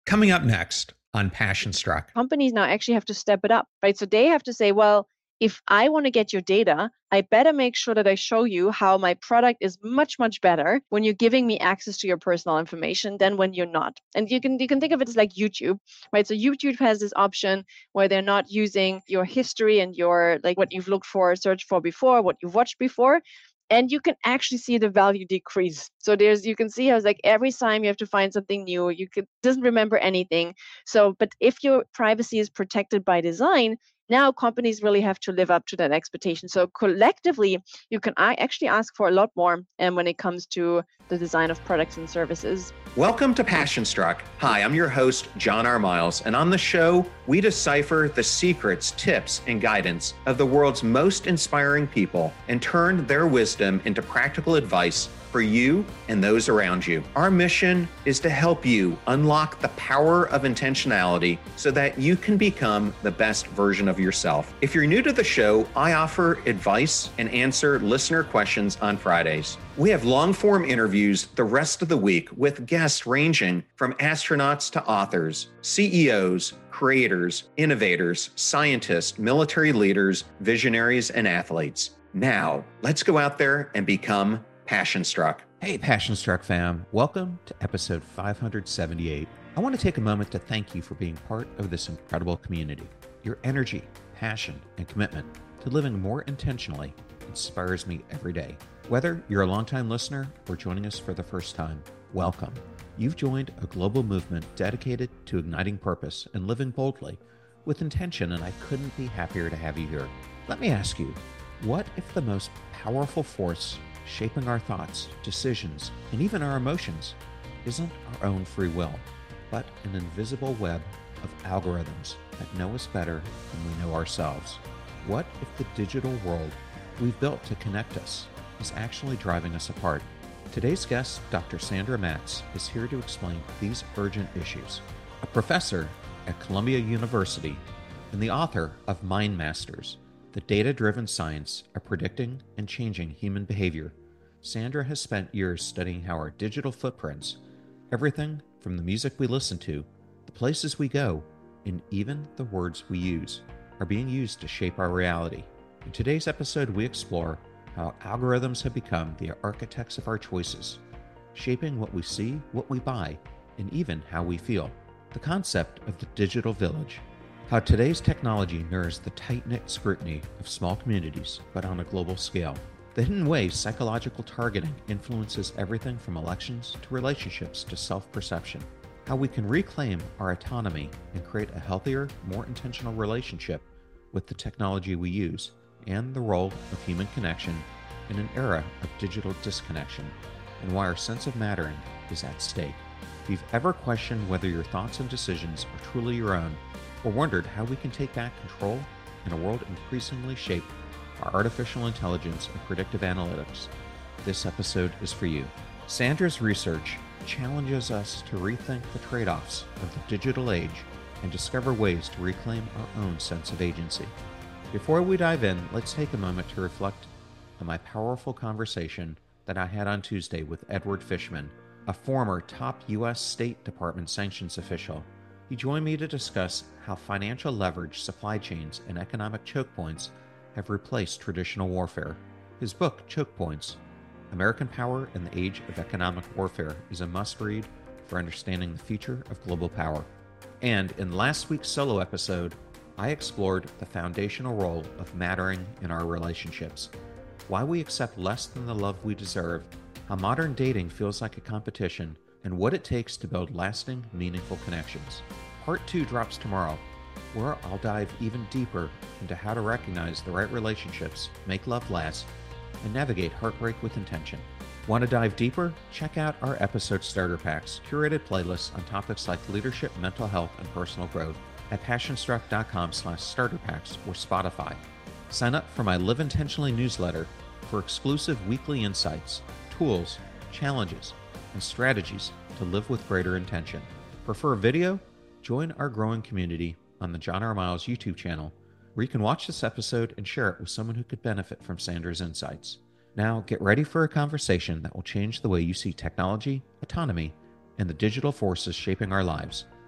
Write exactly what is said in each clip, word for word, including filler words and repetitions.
Coming up next on Passion Struck. Companies now actually have to step it up, right? So they have to say, well, if I want to get your data, I better make sure that I show you how my product is much, much better when you're giving me access to your personal information than when you're not. And you can you can think of it as like YouTube, right? So YouTube has this option where they're not using your history and your like what you've looked for, searched for before, what you've watched before. And you can actually see the value decrease. So there's you can see how it's like every time you have to find something new, you could doesn't remember anything. So, but if your privacy is protected by design, now companies really have to live up to that expectation. So collectively, you can actually ask for a lot more um, when it comes to the design of products and services. Welcome to Passion Struck. Hi, I'm your host, John R. Miles, and on the show, we decipher the secrets, tips, and guidance of the world's most inspiring people and turn their wisdom into practical advice for you and those around you. Our mission is to help you unlock the power of intentionality so that you can become the best version of yourself. If you're new to the show, I offer advice and answer listener questions on Fridays. We have long-form interviews the rest of the week with guests ranging from astronauts to authors, C E Os, creators, innovators, scientists, military leaders, visionaries, and athletes. Now, let's go out there and become Passion Struck. Hey, Passion Struck fam. Welcome to episode five hundred seventy-eight. I want to take a moment to thank you for being part of this incredible community. Your energy, passion, and commitment to living more intentionally inspires me every day. Whether you're a longtime listener or joining us for the first time, welcome. You've joined a global movement dedicated to igniting purpose and living boldly with intention, and I couldn't be happier to have you here. Let me ask you, what if the most powerful force shaping our thoughts, decisions, and even our emotions isn't our own free will, but an invisible web of algorithms that know us better than we know ourselves? What if the digital world we've built to connect us is actually driving us apart? Today's guest, Doctor Sandra Matz, is here to explain these urgent issues. A professor at Columbia University and the author of Mind Masters, the data-driven science of predicting and changing human behavior, Sandra has spent years studying how our digital footprints, everything from the music we listen to, the places we go, and even the words we use, are being used to shape our reality. In today's episode, we explore how algorithms have become the architects of our choices, shaping what we see, what we buy, and even how we feel. The concept of the digital village, how today's technology mirrors the tight-knit scrutiny of small communities, but on a global scale. The hidden ways psychological targeting influences everything from elections to relationships to self-perception. How we can reclaim our autonomy and create a healthier, more intentional relationship with the technology we use, and the role of human connection in an era of digital disconnection, and why our sense of mattering is at stake. If you've ever questioned whether your thoughts and decisions are truly your own, or wondered how we can take back control in a world increasingly shaped by artificial intelligence and predictive analytics, this episode is for you. Sandra's research challenges us to rethink the trade-offs of the digital age and discover ways to reclaim our own sense of agency. Before we dive in, let's take a moment to reflect on my powerful conversation that I had on Tuesday with Edward Fishman, a former top U S State Department sanctions official. He joined me to discuss how financial leverage, supply chains, and economic choke points have replaced traditional warfare. His book, Choke Points: American Power in the Age of Economic Warfare, is a must-read for understanding the future of global power. And in last week's solo episode, I explored the foundational role of mattering in our relationships, why we accept less than the love we deserve, how modern dating feels like a competition, and what it takes to build lasting, meaningful connections. Part two drops tomorrow, where I'll dive even deeper into how to recognize the right relationships, make love last, and navigate heartbreak with intention. Want to dive deeper? Check out our episode starter packs, curated playlists on topics like leadership, mental health, and personal growth at passionstruck.com slash starter packs or Spotify. Sign up for my Live Intentionally newsletter for exclusive weekly insights, tools, challenges, and strategies to live with greater intention. Prefer video? Join our growing community on the John R. Miles YouTube channel, where you can watch this episode and share it with someone who could benefit from Sandra's insights. Now, get ready for a conversation that will change the way you see technology, autonomy, and the digital forces shaping our lives.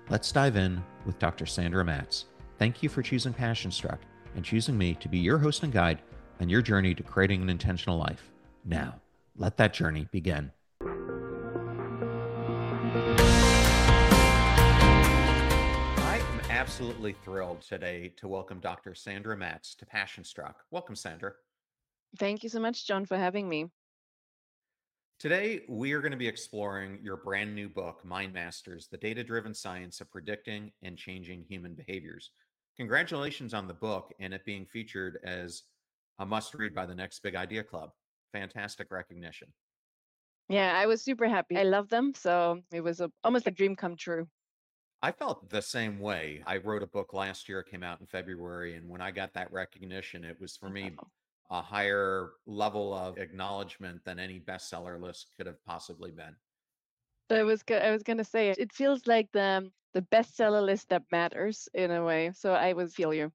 Let's dive in with Doctor Sandra Matz. Thank you for choosing Passion Struck and choosing me to be your host and guide on your journey to creating an intentional life. Now, let that journey begin. I am absolutely thrilled today to welcome Doctor Sandra Matz to Passion Struck. Welcome, Sandra. Thank you so much, John, for having me. Today, we are going to be exploring your brand new book, Mind Masters, The Data-Driven Science of Predicting and Changing Human Behaviors. Congratulations on the book and it being featured as a must-read by the Next Big Idea Club. Fantastic recognition. Yeah, I was super happy. I love them. So it was a, almost a dream come true. I felt the same way. I wrote a book last year, it came out in February, and when I got that recognition, it was for me a higher level of acknowledgement than any bestseller list could have possibly been. I was go- I was gonna say it feels like the the bestseller list that matters in a way. So I would feel you.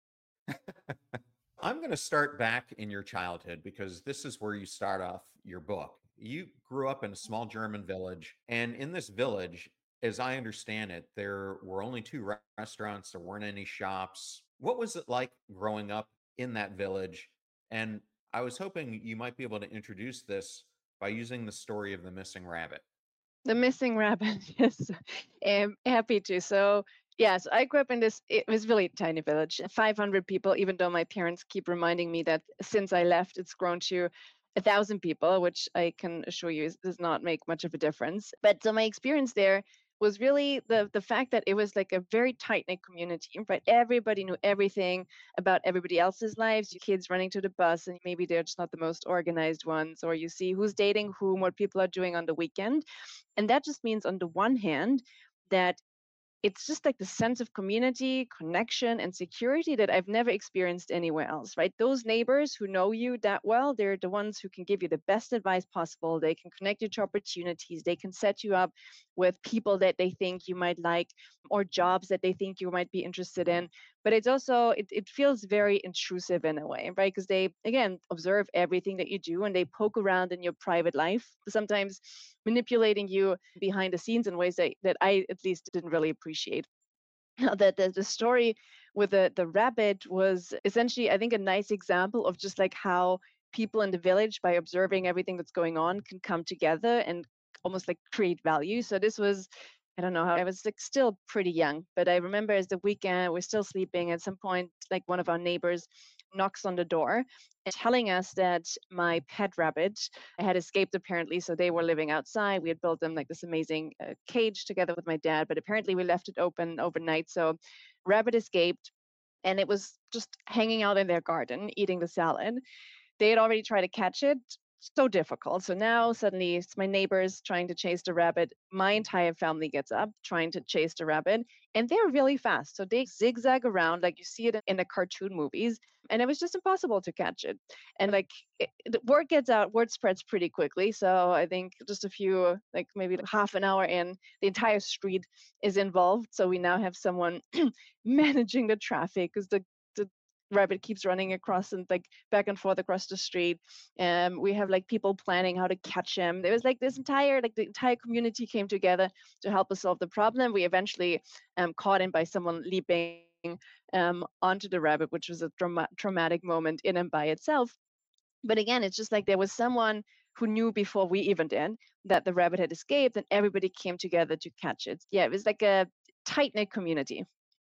I'm going to start back in your childhood because this is where you start off your book. You grew up in a small German village, and in this village, as I understand it, there were only two re- restaurants, there weren't any shops. What was it like growing up in that village? And I was hoping you might be able to introduce this by using the story of the missing rabbit. The missing rabbit. Yes, I'm happy to. So yes, I grew up in this. It was really a tiny village, five hundred people. Even though my parents keep reminding me that since I left, it's grown to a thousand people, which I can assure you is, does not make much of a difference. But so my experience there was really the the fact that it was like a very tight knit community, right? Everybody knew everything about everybody else's lives. Your kids running to the bus, and maybe they're just not the most organized ones, or you see who's dating whom, what people are doing on the weekend. And that just means, on the one hand, that it's just like the sense of community, connection, and security that I've never experienced anywhere else, right? Those neighbors who know you that well, they're the ones who can give you the best advice possible. They can connect you to opportunities. They can set you up with people that they think you might like, or jobs that they think you might be interested in. But it's also, it, it feels very intrusive in a way, right? Because they, again, observe everything that you do and they poke around in your private life, sometimes manipulating you behind the scenes in ways that, that I at least didn't really appreciate. Now, the, the, the story with the, the rabbit was essentially, I think, a nice example of just like how people in the village, by observing everything that's going on, can come together and almost like create value. So this was, I don't know how, I was like still pretty young, but I remember as the weekend, we're still sleeping. At some point, like one of our neighbors knocks on the door and telling us that my pet rabbit had escaped apparently. So they were living outside. We had built them like this amazing uh, cage together with my dad, but apparently we left it open overnight. So rabbit escaped and it was just hanging out in their garden eating the salad. They had already tried to catch it. So difficult. So now suddenly it's my neighbors trying to chase the rabbit. My entire family gets up trying to chase the rabbit, and they're really fast. So they zigzag around like you see it in the cartoon movies, and it was just impossible to catch it. And like it, the word gets out, word spreads pretty quickly. So I think just a few, like maybe half an hour in, the entire street is involved. So we now have someone managing the traffic because the the rabbit keeps running across and like back and forth across the street. Um, we have like people planning how to catch him. There was like this entire, like the entire community came together to help us solve the problem. We eventually um, caught him by someone leaping um, onto the rabbit, which was a trauma- traumatic moment in and by itself. But again, it's just like there was someone who knew before we even did that the rabbit had escaped, and everybody came together to catch it. Yeah, it was like a tight knit community.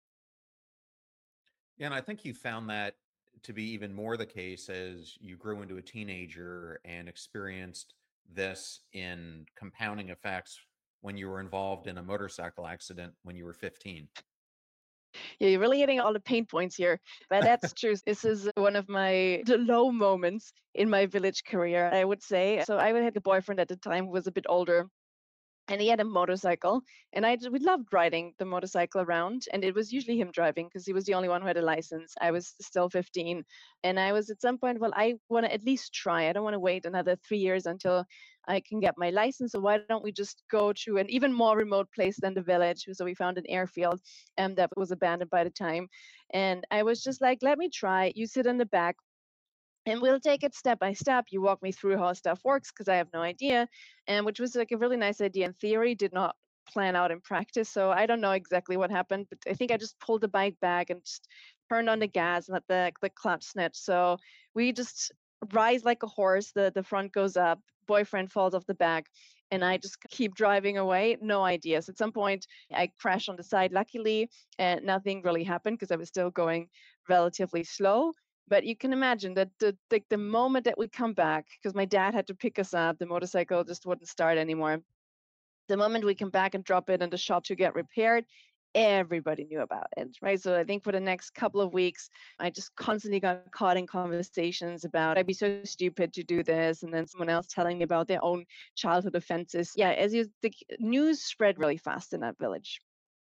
Yeah, and I think you found that to be even more the case as you grew into a teenager and experienced this in compounding effects when you were involved in a motorcycle accident when you were fifteen. Yeah, you're really hitting all the pain points here. But that's true. This is one of my the low moments in my village career, I would say. So I had a boyfriend at the time who was a bit older, and he had a motorcycle, and I j- we loved riding the motorcycle around, and it was usually him driving because he was the only one who had a license. I was still fifteen, and I was at some point, well, I want to at least try. I don't want to wait another three years until I can get my license. So why don't we just go to an even more remote place than the village? So we found an airfield um, that was abandoned by the time, and I was just like, let me try. You sit in the back, and we'll take it step by step. You walk me through how stuff works because I have no idea, and which was like a really nice idea in theory, did not plan out in practice. So I don't know exactly what happened, but I think I just pulled the bike back and just turned on the gas and let the the clutch snitch. So we just rise like a horse. The the front goes up. Boyfriend falls off the back, and I just keep driving away. No ideas. At some point, I crash on the side. Luckily, and nothing really happened because I was still going relatively slow. But you can imagine that the, the the moment that we come back, because my dad had to pick us up, the motorcycle just wouldn't start anymore. The moment we come back and drop it in the shop to get repaired, everybody knew about it, right? So I think for the next couple of weeks, I just constantly got caught in conversations about I'd be so stupid to do this, and then someone else telling me about their own childhood offenses. Yeah, as you the news spread really fast in that village.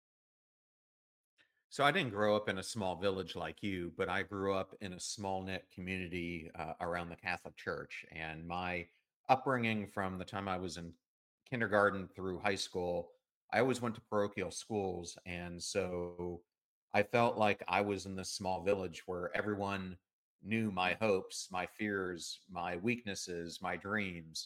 So I didn't grow up in a small village like you, but I grew up in a small knit community uh, around the Catholic Church. And my upbringing from the time I was in kindergarten through high school, I always went to parochial schools. And so I felt like I was in this small village where everyone knew my hopes, my fears, my weaknesses, my dreams.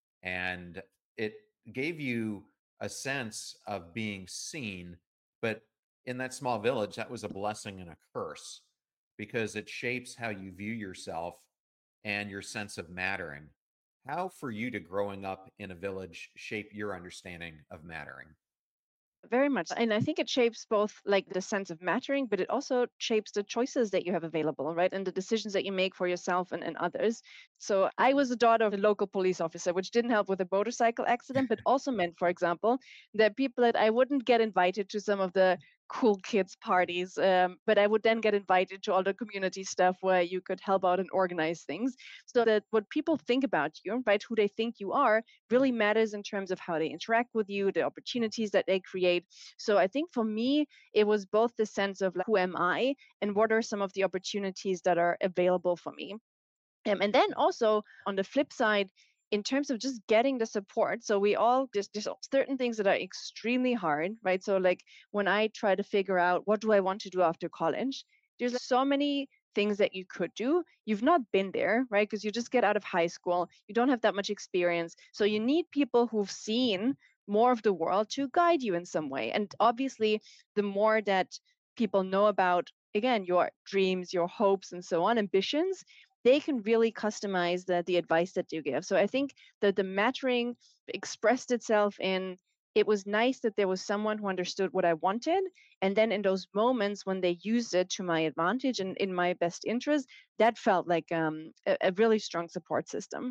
And it gave you a sense of being seen. But in that small village, that was a blessing and a curse because it shapes how you view yourself and your sense of mattering. How, for you to growing up in a village, shape your understanding of mattering? Very much. And I think it shapes both like the sense of mattering, but it also shapes the choices that you have available, right? And the decisions that you make for yourself and, and others. So I was the daughter of a local police officer, which didn't help with a motorcycle accident, but also meant, for example, that people that I wouldn't get invited to some of the cool kids parties, um, but I would then get invited to all the community stuff where you could help out and organize things. So that what people think about you, right, who they think you are, really matters in terms of how they interact with you, the opportunities that they create. So I think for me, it was both the sense of like, who am I and what are some of the opportunities that are available for me. Um, and then also on the flip side, in terms of just getting the support, so we all just there's certain things that are extremely hard, right? So like when I try to figure out what do I want to do after college, there's like so many things that you could do. You've not been there, right? Because you just get out of high school, you don't have that much experience, so you need people who've seen more of the world to guide you in some way. And obviously, the more that people know about again your dreams, your hopes, and so on, ambitions, they can really customize the, the advice that you give. So I think that the mattering expressed itself in it was nice that there was someone who understood what I wanted. And then in those moments when they used it to my advantage and in my best interest, that felt like um, a, a really strong support system.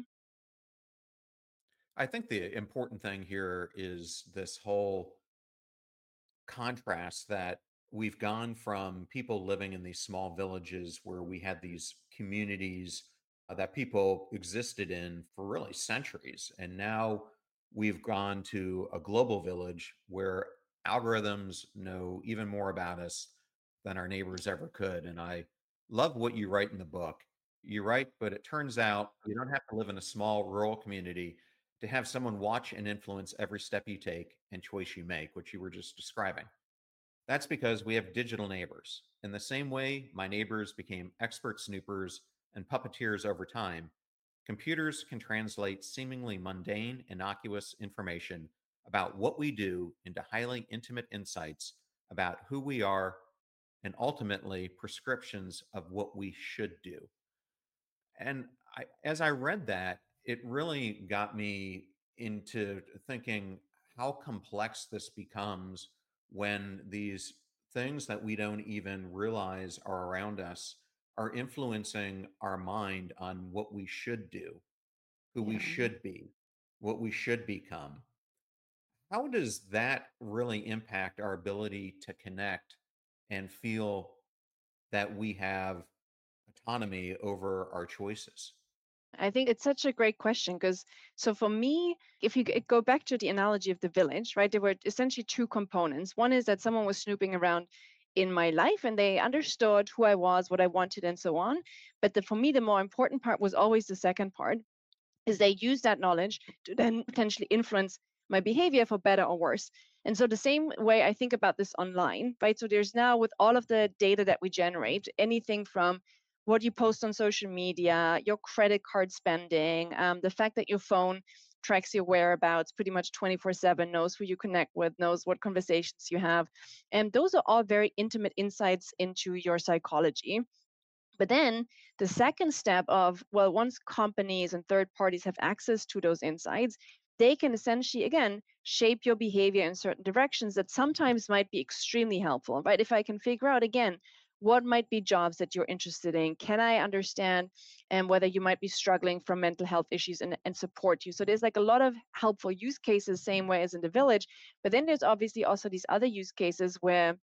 I think the important thing here is this whole contrast that we've gone from people living in these small villages where we had these communities uh, that people existed in for really centuries. And now we've gone to a global village where algorithms know even more about us than our neighbors ever could. And I love what you write in the book. You write, but it turns out you don't have to live in a small rural community to have someone watch and influence every step you take and choice you make, which you were just describing. That's because we have digital neighbors. In the same way my neighbors became expert snoopers and puppeteers over time, computers can translate seemingly mundane, innocuous information about what we do into highly intimate insights about who we are and ultimately prescriptions of what we should do. And I, as I read that, it really got me into thinking how complex this becomes when these things that we don't even realize are around us are influencing our mind on what we should do, who we Yeah. should be, what we should become. How does that really impact our ability to connect and feel that we have autonomy over our choices? I think it's such a great question because so for me, if you g- go back to the analogy of the village, right, there were essentially two components. One is that someone was snooping around in my life and they understood who I was, what I wanted, and so on. But the, for me, the more important part was always the second part, is they use that knowledge to then potentially influence my behavior for better or worse. And so the same way I think about this online, right? So there's now with all of the data that we generate, anything from what you post on social media, your credit card spending, um, the fact that your phone tracks your whereabouts pretty much twenty-four seven, knows who you connect with, knows what conversations you have. And those are all very intimate insights into your psychology. But then the second step of, well, once companies and third parties have access to those insights, they can essentially, again, shape your behavior in certain directions that sometimes might be extremely helpful, right? If I can figure out, again, what might be jobs that you're interested in, can I understand and whether you might be struggling from mental health issues and, and support you. So there's like a lot of helpful use cases, same way as in the village. But then there's obviously also these other use cases where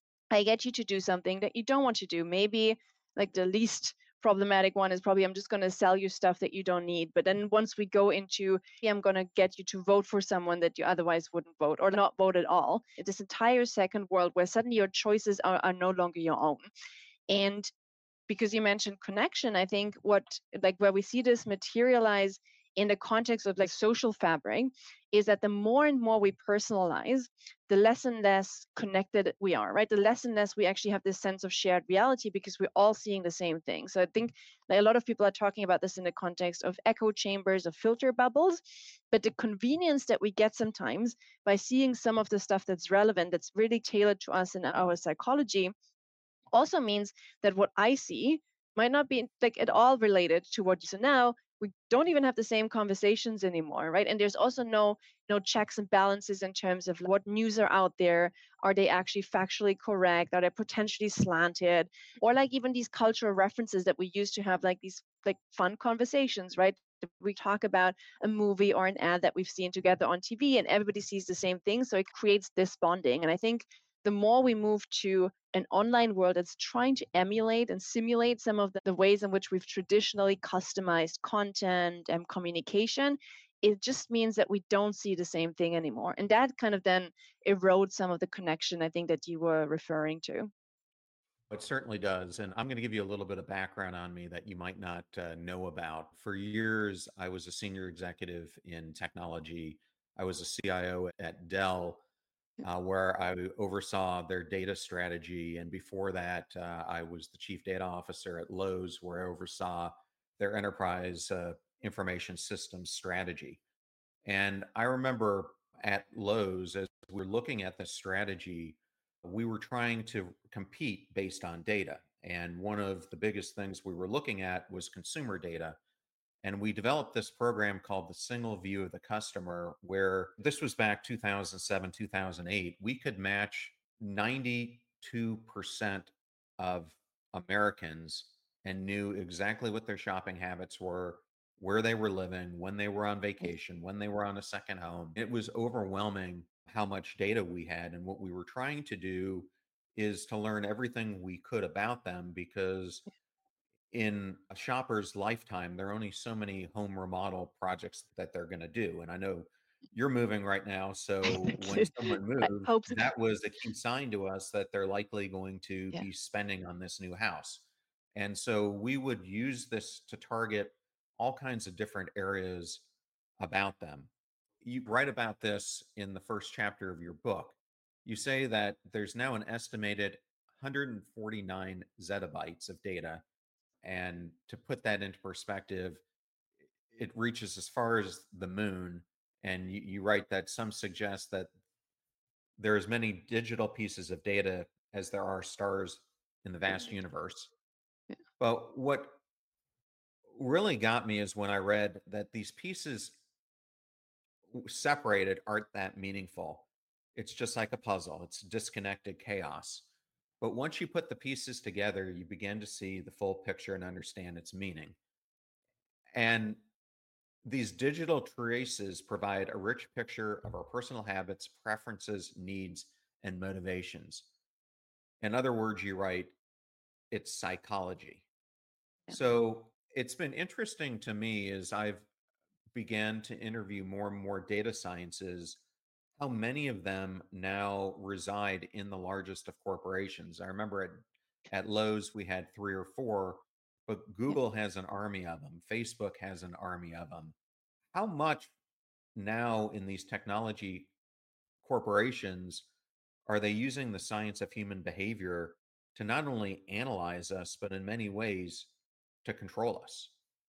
I get you to do something that you don't want to do. Maybe like the least problematic one is probably I'm just going to sell you stuff that you don't need. But then once we go into, yeah, I'm going to get you to vote for someone that you otherwise wouldn't vote or not vote at all. It's this entire second world where suddenly your choices are, are no longer your own. And because you mentioned connection, I think what like where we see this materialize in the context of like social fabric is that the more and more we personalize, the less and less connected we are, right? The less and less we actually have this sense of shared reality because we're all seeing the same thing. So I think like a lot of people are talking about this in the context of echo chambers, of filter bubbles, but the convenience that we get sometimes by seeing some of the stuff that's relevant, that's really tailored to us and our psychology, also means that what I see might not be like at all related to what you so now we don't even have the same conversations anymore, right? And there's also no no checks and balances in terms of what news are out there. Are they actually factually correct? Are they potentially slanted? Or like even these cultural references that we used to have, like these like fun conversations, right? We talk about a movie or an ad that we've seen together on T V and everybody sees the same thing. So it creates this bonding. And I think the more we move to an online world that's trying to emulate and simulate some of the, the ways in which we've traditionally customized content and communication, it just means that we don't see the same thing anymore. And that kind of then erodes some of the connection I think that you were referring to. It certainly does. And I'm going to give you a little bit of background on me that you might not uh, know about. For years, I was a senior executive in technology. I was a C I O at Dell, uh, where I oversaw their data strategy. And before that, uh, I was the chief data officer at Lowe's, where I oversaw their enterprise uh, information systems strategy. And I remember at Lowe's, as we were looking at the strategy, we were trying to compete based on data. And one of the biggest things we were looking at was consumer data. And we developed this program called the Single View of the Customer, where this was back two thousand seven, two thousand eight. We could match ninety-two percent of Americans and knew exactly what their shopping habits were, where they were living, when they were on vacation, when they were on a second home. It was overwhelming how much data we had. And what we were trying to do is to learn everything we could about them, because in a shopper's lifetime, there are only so many home remodel projects that they're going to do. And I know you're moving right now. So when someone I moves, hope so. that was a key sign to us that they're likely going to Yeah. be spending on this new house. And so we would use this to target all kinds of different areas about them. You write about this in the first chapter of your book. You say that there's now an estimated one hundred forty-nine zettabytes of data. And to put that into perspective, it reaches as far as the moon. And you, you write that some suggest that there are as many digital pieces of data as there are stars in the vast universe. Yeah. But what really got me is when I read that these pieces separated aren't that meaningful. It's just like a puzzle, it's disconnected chaos. But once you put the pieces together, you begin to see the full picture and understand its meaning. And these digital traces provide a rich picture of our personal habits, preferences, needs, and motivations. In other words, you write, it's psychology. Yeah. So it's been interesting to me as I've began to interview more and more data sciences, how many of them now reside in the largest of corporations. I remember at, at Lowe's, we had three or four, but Google has an army of them. Facebook has an army of them. How much now in these technology corporations are they using the science of human behavior to not only analyze us, but in many ways to control us?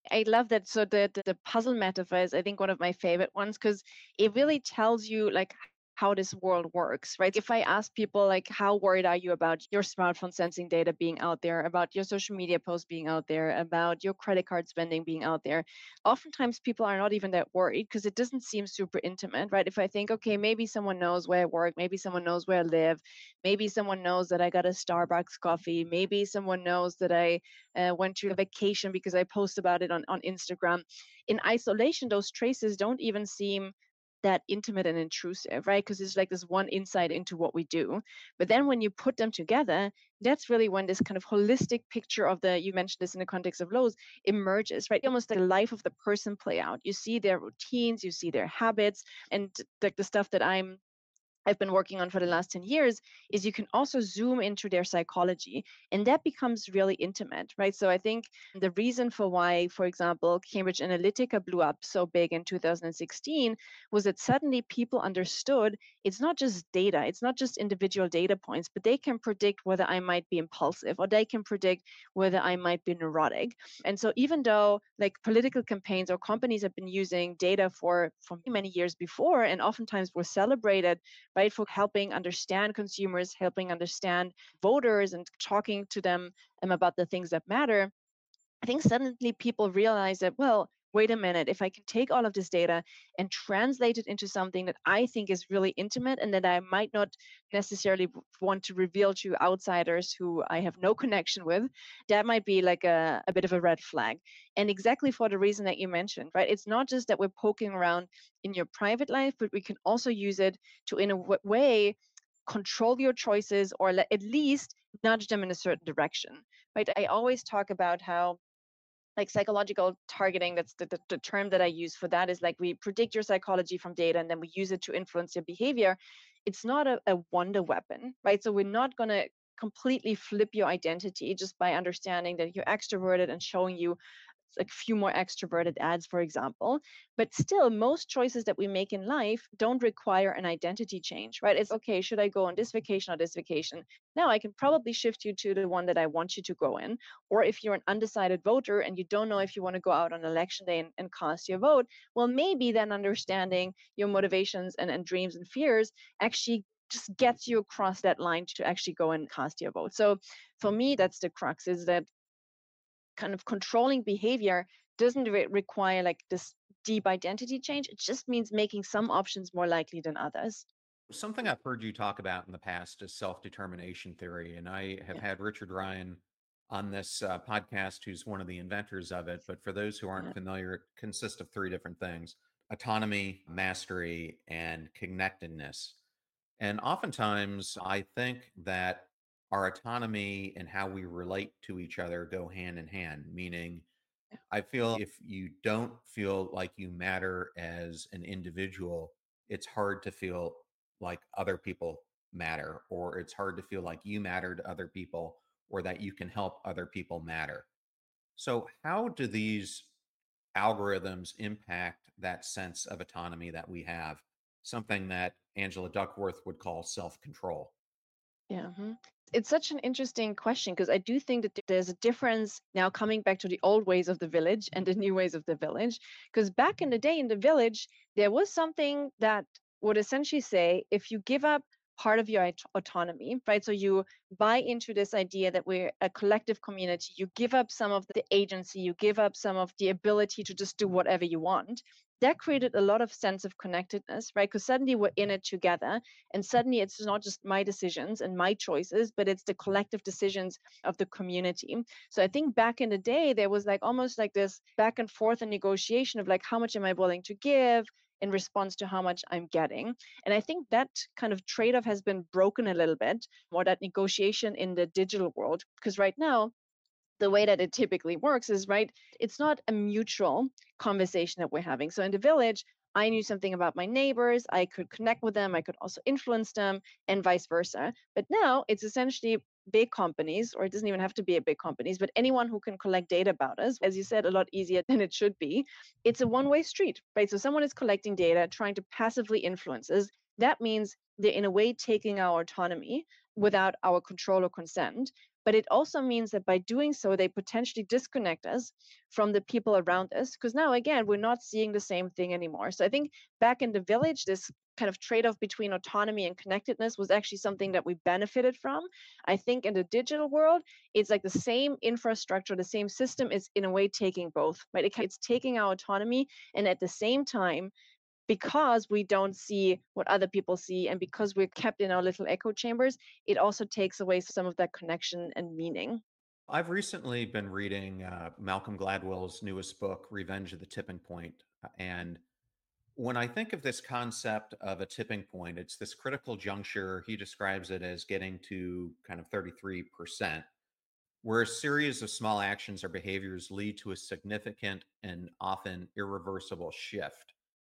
I love that. So the, the the puzzle metaphor is, I think, one of my favorite ones because it really tells you like how this world works, right? If I ask people like, how worried are you about your smartphone sensing data being out there, about your social media posts being out there, about your credit card spending being out there, oftentimes people are not even that worried because it doesn't seem super intimate, right? If I think, okay, maybe someone knows where I work, maybe someone knows where I live, maybe someone knows that I got a Starbucks coffee, maybe someone knows that I uh, went to a vacation because I post about it on, on Instagram. In isolation, those traces don't even seem that intimate and intrusive, right? Because it's like this one insight into what we do. But then when you put them together, that's really when this kind of holistic picture of the, you mentioned this in the context of Lowe's, emerges, right? Almost like the life of the person play out. You see their routines, you see their habits, and like the stuff that I'm I've been working on for the last ten years is you can also zoom into their psychology and that becomes really intimate, right? So I think the reason for why, for example, Cambridge Analytica blew up so big in two thousand sixteen was that suddenly people understood it's not just data, it's not just individual data points, but they can predict whether I might be impulsive or they can predict whether I might be neurotic. And so even though like political campaigns or companies have been using data for, for many years before and oftentimes were celebrated, right, for helping understand consumers, helping understand voters, and talking to them um, about the things that matter, I think suddenly people realize that, well, wait a minute, if I can take all of this data and translate it into something that I think is really intimate and that I might not necessarily want to reveal to outsiders who I have no connection with, that might be like a, a bit of a red flag. And exactly for the reason that you mentioned, right? It's not just that we're poking around in your private life, but we can also use it to, in a w- way, control your choices or le- at least nudge them in a certain direction, right? I always talk about how like psychological targeting, that's the, the, the term that I use for that, is like we predict your psychology from data and then we use it to influence your behavior. It's not a, a wonder weapon, right? So we're not going to completely flip your identity just by understanding that you're extroverted and showing you like a few more extroverted ads, for example. But still, most choices that we make in life don't require an identity change, right? It's okay, should I go on this vacation or this vacation? Now I can probably shift you to the one that I want you to go in. Or if you're an undecided voter and you don't know if you want to go out on election day and, and cast your vote, well, maybe then understanding your motivations and, and dreams and fears actually just gets you across that line to actually go and cast your vote. So for me, that's the crux, is that kind of controlling behavior doesn't re- require like this deep identity change. It just means making some options more likely than others. Something I've heard you talk about in the past is self-determination theory, and I have Yeah. had Richard Ryan on this uh, podcast, who's one of the inventors of it. But for those who aren't Yeah. familiar, it consists of three different things: autonomy, mastery, and connectedness. And oftentimes, I think that our autonomy and how we relate to each other go hand in hand, meaning I feel if you don't feel like you matter as an individual, it's hard to feel like other people matter, or it's hard to feel like you matter to other people, or that you can help other people matter. So, how do these algorithms impact that sense of autonomy that we have? Something that Angela Duckworth would call self control. Yeah. mhm. It's such an interesting question because I do think that there's a difference now, coming back to the old ways of the village and the new ways of the village. Because back in the day in the village, there was something that would essentially say if you give up part of your aut- autonomy, right? So you buy into this idea that we're a collective community, you give up some of the agency, you give up some of the ability to just do whatever you want. That created a lot of sense of connectedness, right? Because suddenly we're in it together. And suddenly it's not just my decisions and my choices, but it's the collective decisions of the community. So I think back in the day, there was like almost like this back and forth and negotiation of like, how much am I willing to give in response to how much I'm getting? And I think that kind of trade off has been broken a little bit, or that negotiation in the digital world. Because right now, the way that it typically works is, right, it's not a mutual conversation that we're having. So in the village, I knew something about my neighbors, I could connect with them, I could also influence them, and vice versa. But now it's essentially big companies, or it doesn't even have to be a big companies, but anyone who can collect data about us, as you said, a lot easier than it should be. It's a one-way street, right? So someone is collecting data, trying to passively influence us. That means they're in a way taking our autonomy without our control or consent. But it also means that by doing so, they potentially disconnect us from the people around us. Because now, again, we're not seeing the same thing anymore. So I think back in the village, this kind of trade-off between autonomy and connectedness was actually something that we benefited from. I think in the digital world, it's like the same infrastructure, the same system is in a way taking both, right? It, it's taking our autonomy, and at the same time, because we don't see what other people see and because we're kept in our little echo chambers, it also takes away some of that connection and meaning. I've recently been reading uh, Malcolm Gladwell's newest book, Revenge of the Tipping Point. And when I think of this concept of a tipping point, it's this critical juncture. He describes it as getting to kind of thirty-three percent, where a series of small actions or behaviors lead to a significant and often irreversible shift.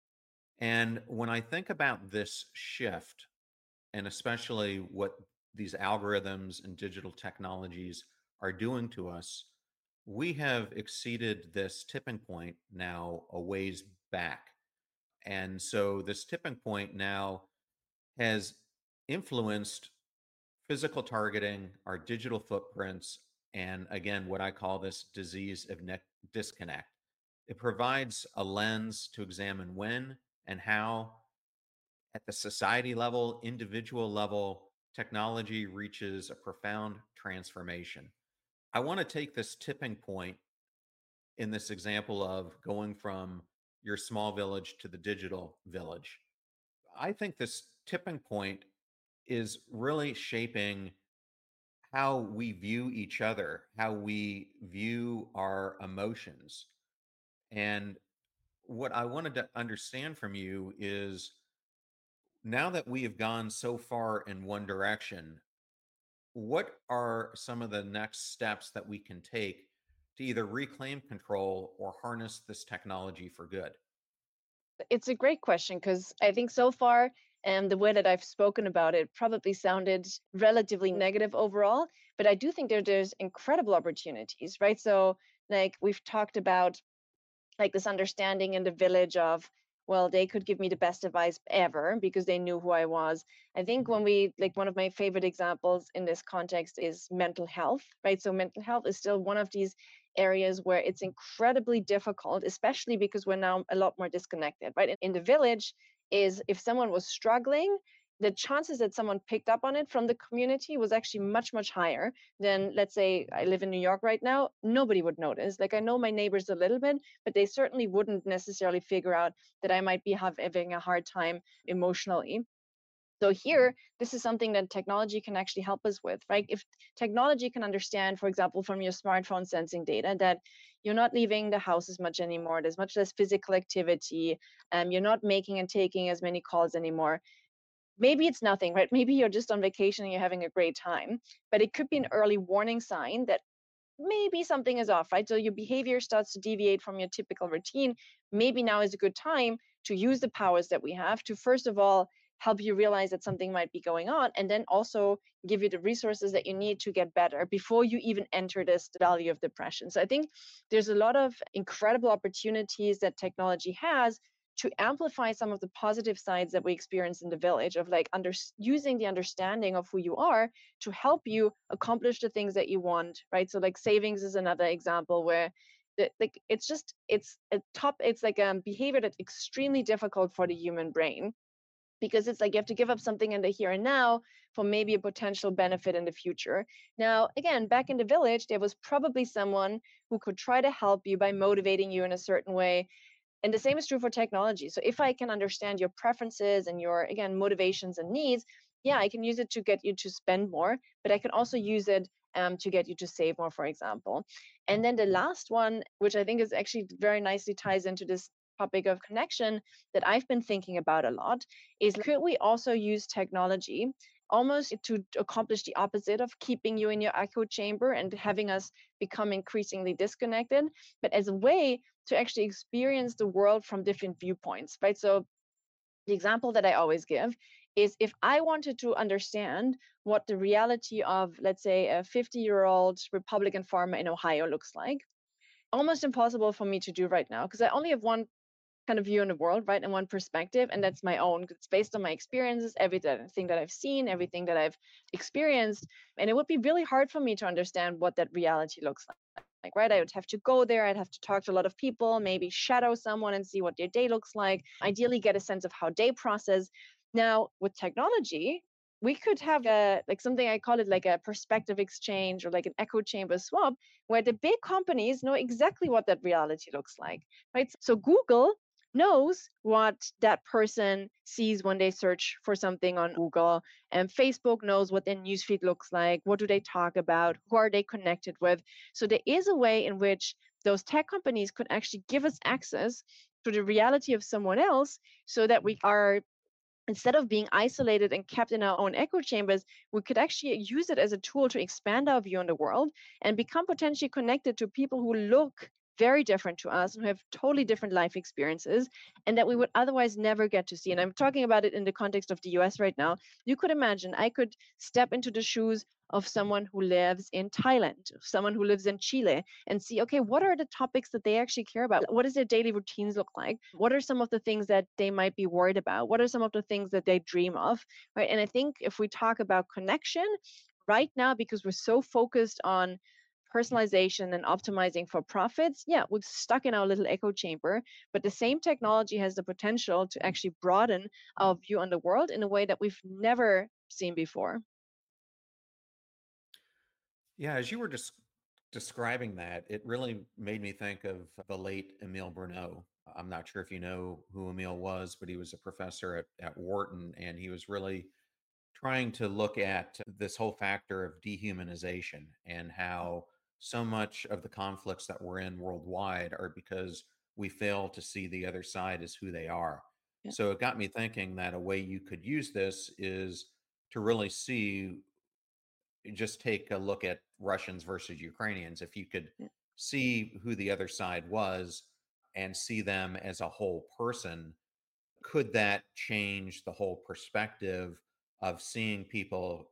And when I think about this shift, and especially what these algorithms and digital technologies are doing to us, we have exceeded this tipping point now a ways back. And so this tipping point now has influenced physical targeting, our digital footprints, and again, what I call this disease of ne- disconnect. It provides a lens to examine when and how, at the society level, individual level, technology reaches a profound transformation. I want to take this tipping point in this example of going from your small village to the digital village. I think this tipping point is really shaping how we view each other, how we view our emotions. And what I wanted to understand from you is, now that we have gone so far in one direction, what are some of the next steps that we can take to either reclaim control or harness this technology for good? It's a great question because I think so far, and the way that I've spoken about it probably sounded relatively negative overall, but I do think there, there's incredible opportunities, right? So, like we've talked about, like this understanding in the village of, well, they could give me the best advice ever because they knew who I was. I think when we, like, one of my favorite examples in this context is mental health, right? So mental health is still one of these areas where it's incredibly difficult, especially because we're now a lot more disconnected, right? In the village, is if someone was struggling, the chances that someone picked up on it from the community was actually much, much higher than, let's say, I live in New York right now, nobody would notice. Like, I know my neighbors a little bit, but they certainly wouldn't necessarily figure out that I might be have, having a hard time emotionally. So here, this is something that technology can actually help us with, right? If technology can understand, for example, from your smartphone sensing data, that you're not leaving the house as much anymore, there's much less physical activity, um, you're not making and taking as many calls anymore. Maybe it's nothing, right? Maybe you're just on vacation and you're having a great time, but it could be an early warning sign that maybe something is off, right? So your behavior starts to deviate from your typical routine. Maybe now is a good time to use the powers that we have to, first of all, help you realize that something might be going on, and then also give you the resources that you need to get better before you even enter this valley of depression. So I think there's a lot of incredible opportunities that technology has to amplify some of the positive sides that we experience in the village of, like, under, using the understanding of who you are to help you accomplish the things that you want, right? So like savings is another example where the, like it's just it's a top it's like a behavior that's extremely difficult for the human brain, because it's like you have to give up something in the here and now for maybe a potential benefit in the future. Now, again, back in the village, there was probably someone who could try to help you by motivating you in a certain way. And the same is true for technology. So if I can understand your preferences and your, again, motivations and needs, yeah, I can use it to get you to spend more, but I can also use it um, to get you to save more, for example. And then the last one, which I think is actually very nicely ties into this topic of connection that I've been thinking about a lot, is could we also use technology almost to accomplish the opposite of keeping you in your echo chamber and having us become increasingly disconnected, but as a way to actually experience the world from different viewpoints, right? So the example that I always give is, if I wanted to understand what the reality of, let's say, a fifty year old Republican farmer in Ohio looks like, almost impossible for me to do right now because I only have one kind of view on the world, right? And one perspective, and that's my own. It's based on my experiences, everything that I've seen, everything that I've experienced. And it would be really hard for me to understand what that reality looks like. Like, right, I would have to go there, I'd have to talk to a lot of people, maybe shadow someone and see what their day looks like, ideally get a sense of how they process. Now, with technology, we could have a like something I call it like a perspective exchange or like an echo chamber swap, where the big companies know exactly what that reality looks like, right? So Google knows what that person sees when they search for something on Google, and Facebook knows what their newsfeed looks like, what do they talk about, who are they connected with. So there is a way in which those tech companies could actually give us access to the reality of someone else, so that we are, instead of being isolated and kept in our own echo chambers, we could actually use it as a tool to expand our view on the world and become potentially connected to people who look very different to us and who have totally different life experiences, and that we would otherwise never get to see. And I'm talking about it in the context of the U S right now. You could imagine I could step into the shoes of someone who lives in Thailand, someone who lives in Chile, and see, okay, what are the topics that they actually care about? What does their daily routines look like? What are some of the things that they might be worried about? What are some of the things that they dream of? Right. And I think if we talk about connection right now, because we're so focused on personalization and optimizing for profits, yeah, we're stuck in our little echo chamber. But the same technology has the potential to actually broaden our view on the world in a way that we've never seen before. Yeah, as you were just describing that, it really made me think of the late Emile Bruneau. I'm not sure if you know who Emile was, but he was a professor at, at Wharton, and he was really trying to look at this whole factor of dehumanization and how so much of the conflicts that we're in worldwide are because we fail to see the other side as who they are. Yeah. So it got me thinking that a way you could use this is to really see, just take a look at Russians versus Ukrainians. If you could Yeah. see who the other side was and see them as a whole person, could that change the whole perspective of seeing people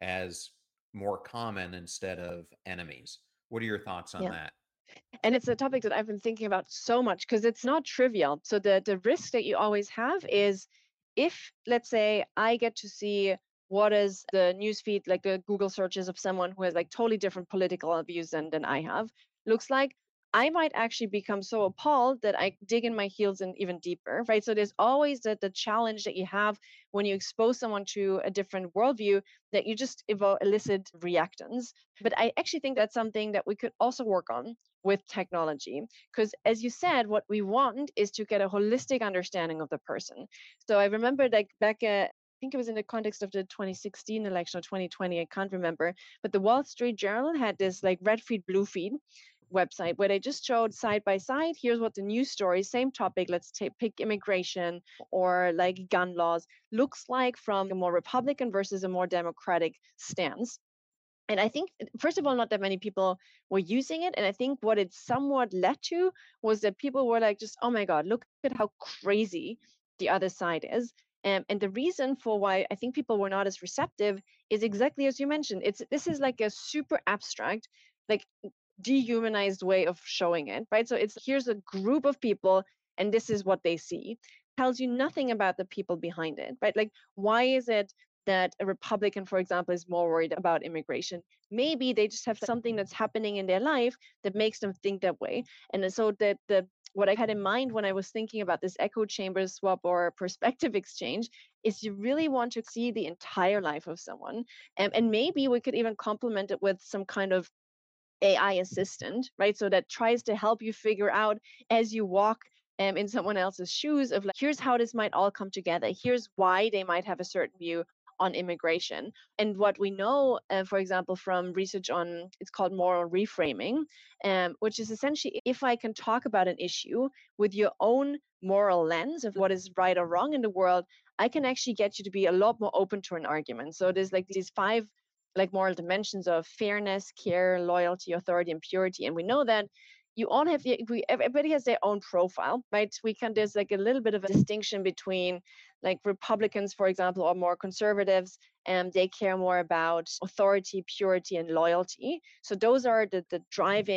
as more common instead of enemies? What are your thoughts on Yeah. that? And it's a topic that I've been thinking about so much because it's not trivial. So the the risk that you always have is, if, let's say, I get to see what is the newsfeed, like the Google searches of someone who has like totally different political views than than I have, looks like, I might actually become so appalled that I dig in my heels and even deeper, right? So there's always the, the challenge that you have when you expose someone to a different worldview, that you just evo- elicit reactance. But I actually think that's something that we could also work on with technology. Because as you said, what we want is to get a holistic understanding of the person. So I remember like back at, I think it was in the context of the twenty sixteen election or twenty twenty, I can't remember, but the Wall Street Journal had this like red feed, blue feed website where they just showed side by side, here's what the news story, same topic, let's take pick immigration or like gun laws, looks like from a more Republican versus a more Democratic stance. And I think, first of all, not that many people were using it. And I think what it somewhat led to was that people were like, just, oh my God, look at how crazy the other side is. Um, and the reason for why I think people were not as receptive is exactly as you mentioned. It's this is like a super abstract, like dehumanized way of showing it, right? So it's, here's a group of people and this is what they see. Tells you nothing about the people behind it, right? Like, why is it that a Republican, for example, is more worried about immigration? Maybe they just have something that's happening in their life that makes them think that way. And so that the what I had in mind when I was thinking about this echo chamber swap or perspective exchange is, you really want to see the entire life of someone. Um, and maybe we could even complement it with some kind of A I assistant, right? So that tries to help you figure out as you walk um, in someone else's shoes of like, here's how this might all come together. Here's why they might have a certain view on immigration. And what we know, uh, for example, from research on, it's called moral reframing, um, which is essentially, if I can talk about an issue with your own moral lens of what is right or wrong in the world, I can actually get you to be a lot more open to an argument. So there's like these five like moral dimensions of fairness, care, loyalty, authority, and purity. And we know that you all have the, we, everybody has their own profile, right? We can, there's like a little bit of a distinction between like Republicans, for example, or more conservatives, and they care more about authority, purity, and loyalty. So those are the, the driving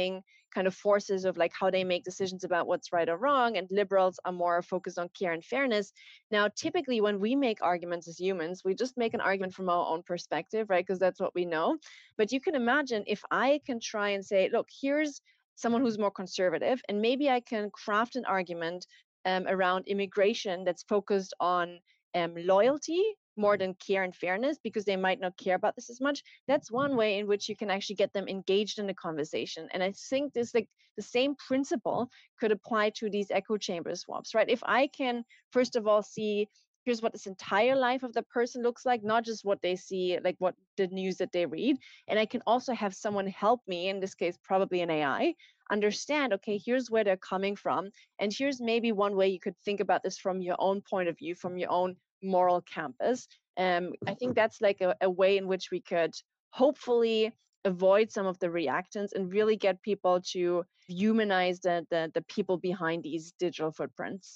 kind of forces of like how they make decisions about what's right or wrong, and liberals are more focused on care and fairness. Now, typically when we make arguments as humans, we just make an argument from our own perspective, right? Because that's what we know. But you can imagine if I can try and say, look, here's someone who's more conservative, and maybe I can craft an argument um, around immigration that's focused on um, loyalty more than care and fairness, because they might not care about this as much. That's one way in which you can actually get them engaged in the conversation. And I think this, like the same principle could apply to these echo chamber swaps, right? If I can, first of all, see here's what this entire life of the person looks like, not just what they see, like what the news that they read. And I can also have someone help me, in this case, probably an A I, understand, okay, here's where they're coming from. And here's maybe one way you could think about this from your own point of view, from your own moral campus. Um, I think that's like a, a way in which we could hopefully avoid some of the reactants and really get people to humanize the, the, the people behind these digital footprints.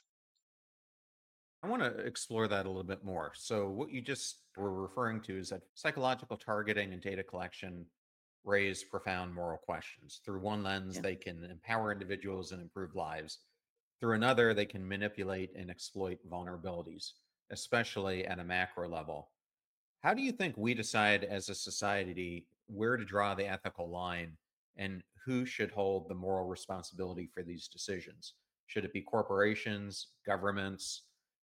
I want to explore that a little bit more. So what you just were referring to is that psychological targeting and data collection raise profound moral questions. Through one lens, Yeah. they can empower individuals and improve lives. Through another, they can manipulate and exploit vulnerabilities, especially at a macro level. How do you think we decide as a society where to draw the ethical line and who should hold the moral responsibility for these decisions? Should it be corporations, governments,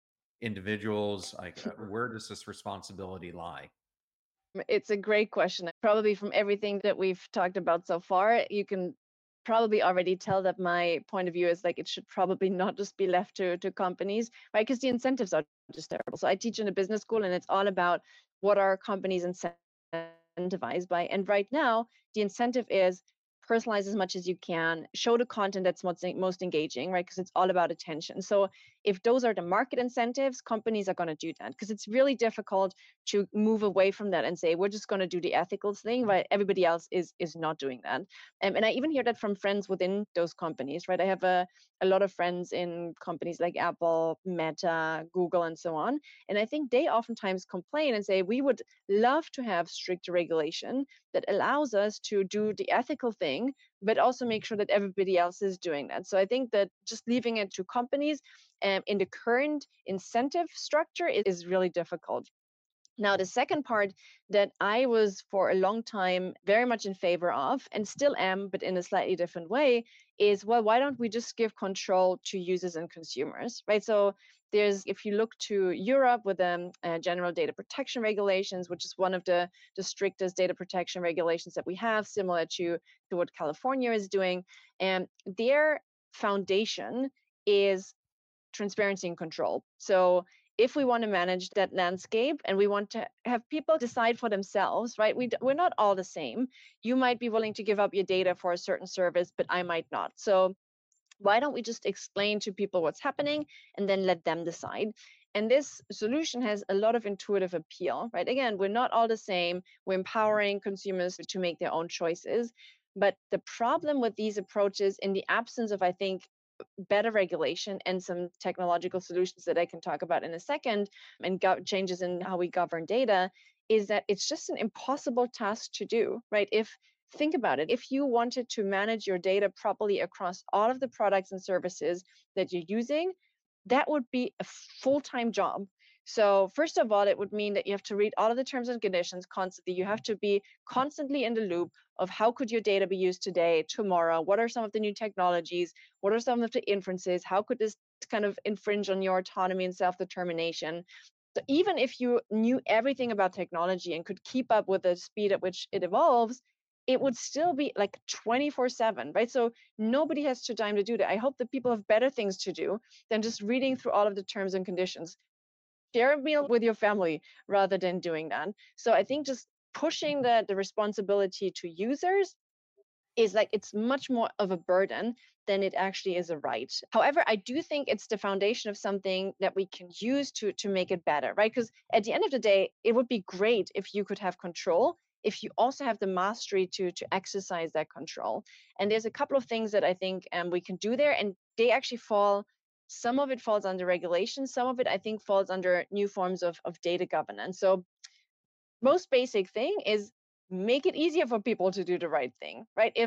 individuals? Like, uh, where does this responsibility lie? It's a great question. Probably from everything that we've talked about so far, you can probably already tell that my point of view is like it should probably not just be left to, to companies, right? Because the incentives are just terrible. So I teach in a business school, and it's all about what are companies incentivized by. And right now, the incentive is personalize as much as you can, show the content that's most, most engaging, right? Because it's all about attention. So if those are the market incentives, companies are going to do that, because it's really difficult to move away from that and say, we're just going to do the ethical thing, right? Everybody else is is not doing that. Um, and I even hear that from friends within those companies, right? I have a, a lot of friends in companies like Apple, Meta, Google, and so on. And I think they oftentimes complain and say, we would love to have stricter regulation that allows us to do the ethical thing, but also make sure that everybody else is doing that. So I think that just leaving it to companies um, in the current incentive structure is, is really difficult. Now, the second part that I was for a long time very much in favor of, and still am, but in a slightly different way, is, well, why don't we just give control to users and consumers, right? So there's, if you look to Europe with um, uh, general data protection regulations, which is one of the, the strictest data protection regulations that we have, similar to, to what California is doing, and their foundation is transparency and control. So if we want to manage that landscape and we want to have people decide for themselves, right? We, we're not all the same. You might be willing to give up your data for a certain service, but I might not. So why don't we just explain to people what's happening and then let them decide? And this solution has a lot of intuitive appeal, right? Again, we're not all the same. We're empowering consumers to make their own choices. But the problem with these approaches, in the absence of, I think, better regulation and some technological solutions that I can talk about in a second, and go- changes in how we govern data, is that it's just an impossible task to do, right? If think about it, if you wanted to manage your data properly across all of the products and services that you're using, that would be a full-time job. So first of all, it would mean that you have to read all of the terms and conditions constantly. You have to be constantly in the loop of how could your data be used today, tomorrow? What are some of the new technologies? What are some of the inferences? How could this kind of infringe on your autonomy and self-determination? So even if you knew everything about technology and could keep up with the speed at which it evolves, it would still be like twenty-four seven, right? So nobody has the time to do that. I hope that people have better things to do than just reading through all of the terms and conditions. Share a meal with your family rather than doing that. So I think just pushing the, the responsibility to users is like, it's much more of a burden than it actually is a right. However, I do think it's the foundation of something that we can use to to make it better, right? Because at the end of the day, it would be great if you could have control, if you also have the mastery to to exercise that control. And there's a couple of things that I think um, we can do there, and they actually fall. Some of it falls under regulation. Some of it, I think, falls under new forms of, of data governance. So most basic thing is make it easier for people to do the right thing, right? If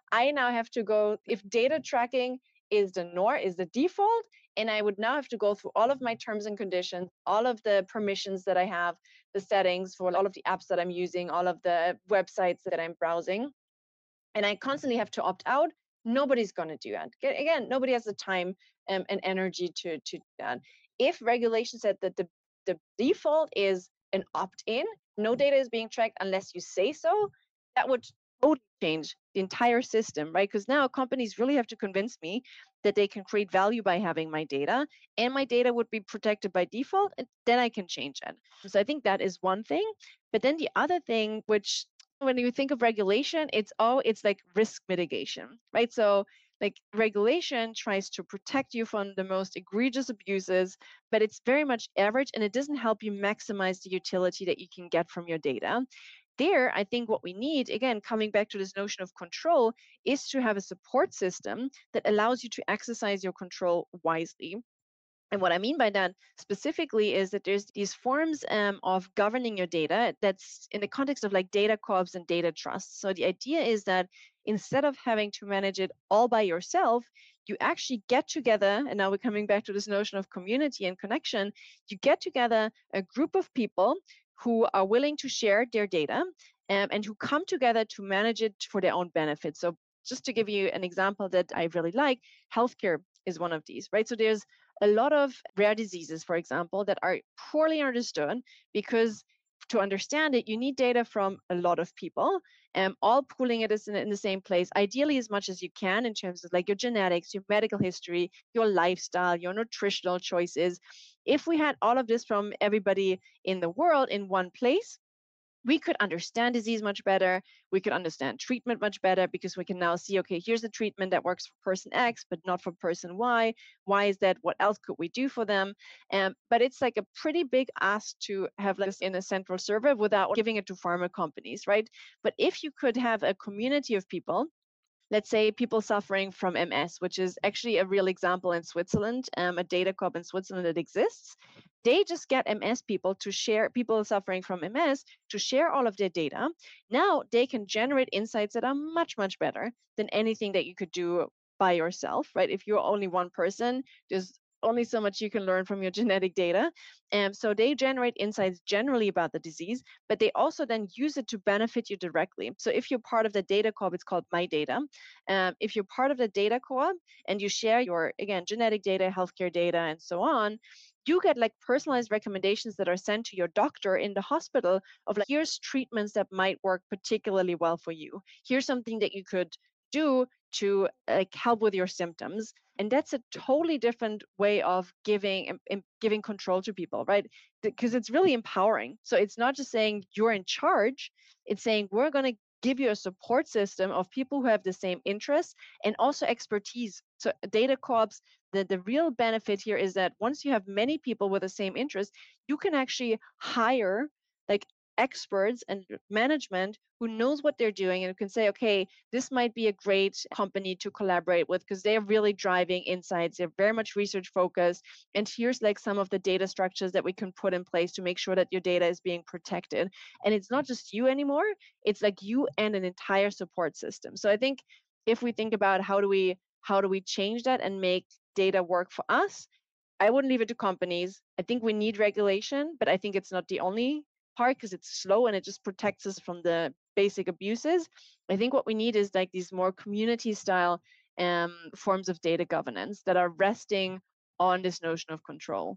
I now have to go, if data tracking is the norm, is the default, and I would now have to go through all of my terms and conditions, all of the permissions that I have, the settings for all of the apps that I'm using, all of the websites that I'm browsing, and I constantly have to opt out. Nobody's going to do that. Again, nobody has the time um, and energy to, to do that. If regulation said that the, the default is an opt-in, no data is being tracked unless you say so, that would totally change the entire system, right? Because now companies really have to convince me that they can create value by having my data, and my data would be protected by default, and then I can change it. So I think that is one thing. But then the other thing, which when you think of regulation, it's all it's like risk mitigation, right? So like regulation tries to protect you from the most egregious abuses, but it's very much average and it doesn't help you maximize the utility that you can get from your data. There, I think what we need, again, coming back to this notion of control, is to have a support system that allows you to exercise your control wisely. And what I mean by that specifically is that there's these forms um, of governing your data that's in the context of like data co-ops and data trusts. So the idea is that instead of having to manage it all by yourself, you actually get together, and now we're coming back to this notion of community and connection, you get together a group of people who are willing to share their data um, and who come together to manage it for their own benefit. So just to give you an example that I really like, healthcare is one of these, right? So there's a lot of rare diseases, for example, that are poorly understood because to understand it, you need data from a lot of people, um, all pooling it in, in the same place, ideally as much as you can in terms of like your genetics, your medical history, your lifestyle, your nutritional choices. If we had all of this from everybody in the world in one place, we could understand disease much better. We could understand treatment much better because we can now see, okay, here's a treatment that works for person X, but not for person Y. Why is that? What else could we do for them? Um, but it's like a pretty big ask to have this in a central server without giving it to pharma companies, right? But if you could have a community of people, let's say people suffering from M S, which is actually a real example in Switzerland, um, a data co-op in Switzerland that exists. They just get M S people to share, people suffering from M S, to share all of their data. Now they can generate insights that are much, much better than anything that you could do by yourself, right? If you're only one person, there's only so much you can learn from your genetic data. And so they generate insights generally about the disease, but they also then use it to benefit you directly. So if you're part of the data co-op, it's called My Data. Um, if you're part of the data co-op and you share your, again, genetic data, healthcare data, and so on, you get like personalized recommendations that are sent to your doctor in the hospital of like, here's treatments that might work particularly well for you. Here's something that you could do to like help with your symptoms. And that's a totally different way of giving um, giving control to people, right? Because it's really empowering. So it's not just saying you're in charge, it's saying we're going to give you a support system of people who have the same interests and also expertise. So data co-ops, the, the real benefit here is that once you have many people with the same interest, you can actually hire like experts and management who knows what they're doing and can say, okay, this might be a great company to collaborate with because they're really driving insights. They're very much research focused. And here's like some of the data structures that we can put in place to make sure that your data is being protected. And it's not just you anymore. It's like you and an entire support system. So I think if we think about how do we how do we change that and make data work for us, I wouldn't leave it to companies. I think we need regulation, but I think it's not the only part because it's slow and it just protects us from the basic abuses. I think what we need is like these more community style um, forms of data governance that are resting on this notion of control.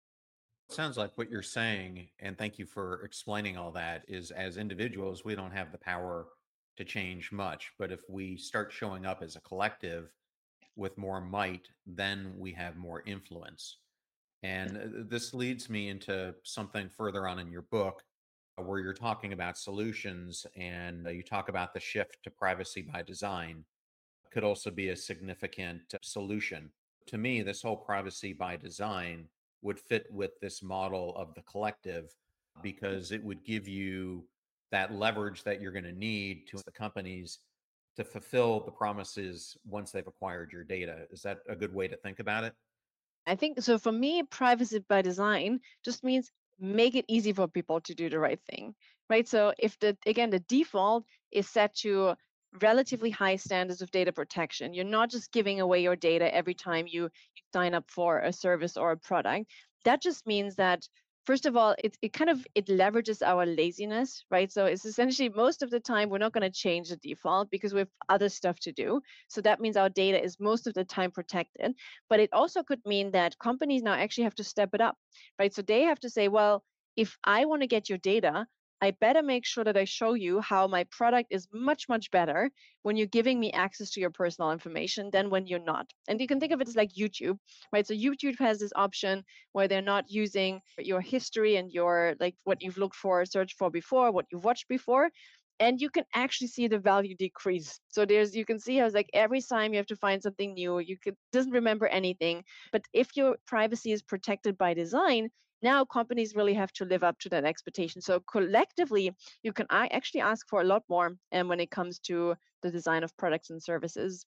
Sounds like what you're saying, and thank you for explaining all that, is as individuals, we don't have the power to change much. But if we start showing up as a collective with more might, then we have more influence. And uh, this leads me into something further on in your book uh, where you're talking about solutions and uh, you talk about the shift to privacy by design could also be a significant uh, solution. To me, this whole privacy by design would fit with this model of the collective because it would give you that leverage that you're going to need to the companies to fulfill the promises once they've acquired your data. Is that a good way to think about it? I think so. For me, privacy by design just means make it easy for people to do the right thing, right? So if the again the default is set to relatively high standards of data protection. You're not just giving away your data every time you, you sign up for a service or a product. That just means that first of all, it, it kind of it leverages our laziness, right? So it's essentially most of the time we're not going to change the default because we have other stuff to do. So that means our data is most of the time protected. But it also could mean that companies now actually have to step it up, right? So they have to say, well, if I want to get your data, I better make sure that I show you how my product is much, much better when you're giving me access to your personal information than when you're not. And you can think of it as like YouTube, right? So YouTube has this option where they're not using your history and your like what you've looked for, searched for before, what you've watched before. And you can actually see the value decrease. So there's you can see how it's like every time you have to find something new, you could doesn't remember anything. But if your privacy is protected by design, now companies really have to live up to that expectation. So collectively, you can I actually ask for a lot more um, when it comes to the design of products and services.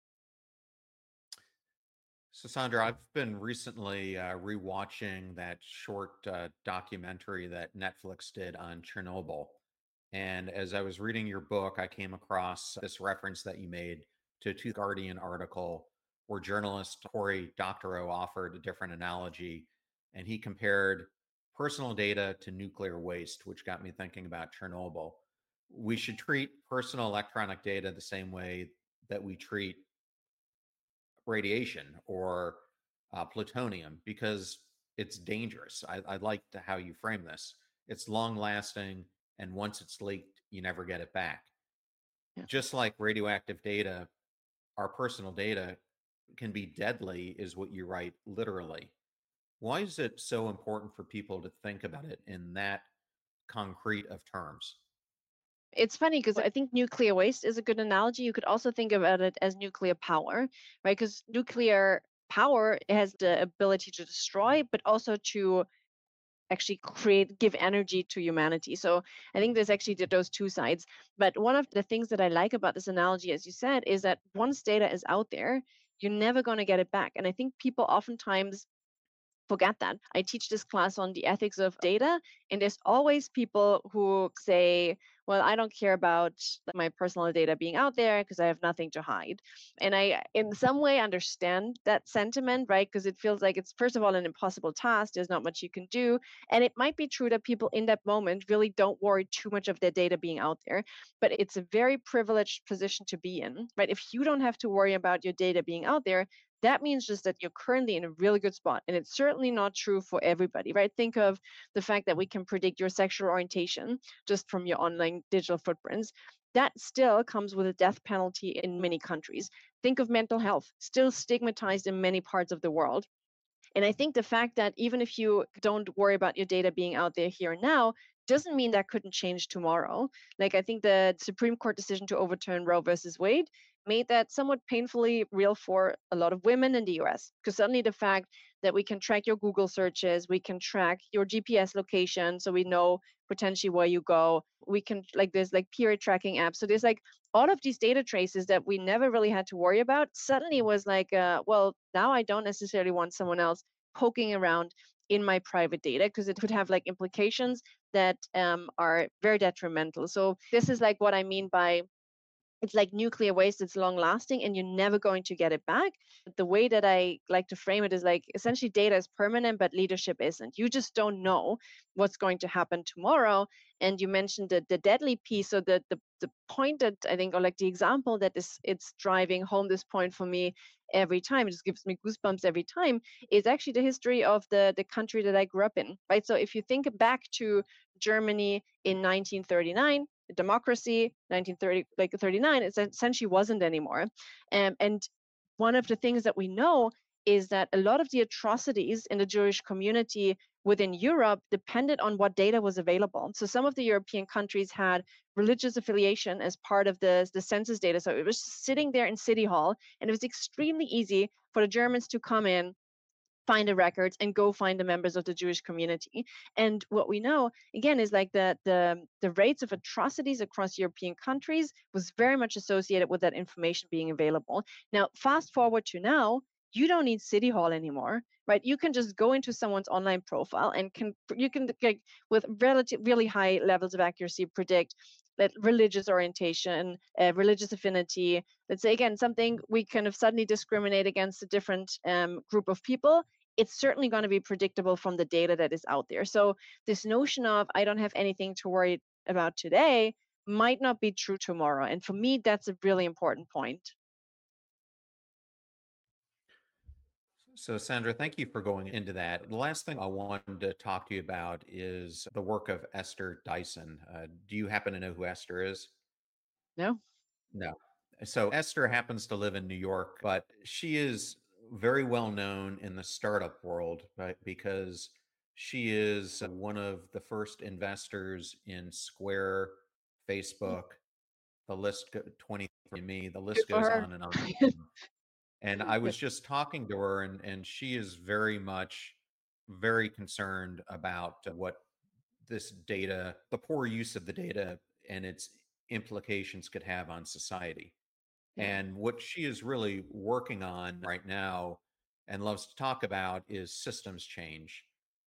So, Sandra, I've been recently uh, rewatching that short uh, documentary that Netflix did on Chernobyl. And as I was reading your book, I came across this reference that you made to a Two Guardian article where journalist Cory Doctorow offered a different analogy, and he compared personal data to nuclear waste, which got me thinking about Chernobyl. We should treat personal electronic data the same way that we treat radiation or uh, plutonium because it's dangerous. I, I like to, how you frame this. It's long lasting, and once it's leaked, you never get it back. Yeah. Just like radioactive data, our personal data can be deadly, is what you write literally. Why is it so important for people to think about it in that concrete of terms? It's funny because I think nuclear waste is a good analogy. You could also think about it as nuclear power, right? Because nuclear power has the ability to destroy, but also to actually create, give energy to humanity. So I think there's actually those two sides. But one of the things that I like about this analogy, as you said, is that once data is out there, you're never going to get it back. And I think people oftentimes forget that. I teach this class on the ethics of data, and there's always people who say, well, I don't care about my personal data being out there because I have nothing to hide. And I, in some way, understand that sentiment, right? Because it feels like it's, first of all, an impossible task. There's not much you can do. And it might be true that people in that moment really don't worry too much of their data being out there. But it's a very privileged position to be in, right? If you don't have to worry about your data being out there, that means just that you're currently in a really good spot. And it's certainly not true for everybody, right? Think of the fact that we can predict your sexual orientation just from your online digital footprints. That still comes with a death penalty in many countries. Think of mental health, still stigmatized in many parts of the world. And I think the fact that even if you don't worry about your data being out there here and now, doesn't mean that couldn't change tomorrow. Like I think the Supreme Court decision to overturn Roe versus Wade made that somewhat painfully real for a lot of women in the U S. Because suddenly the fact that we can track your Google searches, we can track your G P S location, so we know potentially where you go. We can like there's like period tracking apps. So there's like all of these data traces that we never really had to worry about. Suddenly was like, uh, well, now I don't necessarily want someone else poking around in my private data because it could have like implications that um, are very detrimental. So this is like what I mean by it's like nuclear waste. It's long lasting and you're never going to get it back. The way that I like to frame it is like essentially data is permanent, but leadership isn't. You just don't know what's going to happen tomorrow. And you mentioned the, the deadly piece. So the, the the point that I think, or like the example that is it's driving home this point for me every time, it just gives me goosebumps every time, is actually the history of the, the country that I grew up in, right? So if you think back to Germany in nineteen thirty-nine, democracy, nineteen thirty, like thirty-nine, it essentially wasn't anymore. Um, and one of the things that we know is that a lot of the atrocities in the Jewish community within Europe depended on what data was available. So some of the European countries had religious affiliation as part of the, the census data. So it was sitting there in City Hall, and it was extremely easy for the Germans to come in, find the records, and go find the members of the Jewish community. And what we know, again, is like the, the, the rates of atrocities across European countries was very much associated with that information being available. Now, fast forward to now, you don't need City Hall anymore, right? You can just go into someone's online profile and can you can like with relative really high levels of accuracy predict let religious orientation, uh, religious affinity. Let's say again something we kind of suddenly discriminate against a different um, group of people. It's certainly going to be predictable from the data that is out there. So this notion of I don't have anything to worry about today might not be true tomorrow. And for me, that's a really important point. So, Sandra, thank you for going into that. The last thing I wanted to talk to you about is the work of Esther Dyson. Uh, do you happen to know who Esther is? No? No. So, Esther happens to live in New York, but she is very well known in the startup world, right? Because she is one of the first investors in Square, Facebook, the list, go- twenty-three and me, the Good list for goes her. on and on. And I was just talking to her, and, and she is very much very concerned about what this data, the poor use of the data and its implications could have on society. Yeah. And what she is really working on right now and loves to talk about is systems change,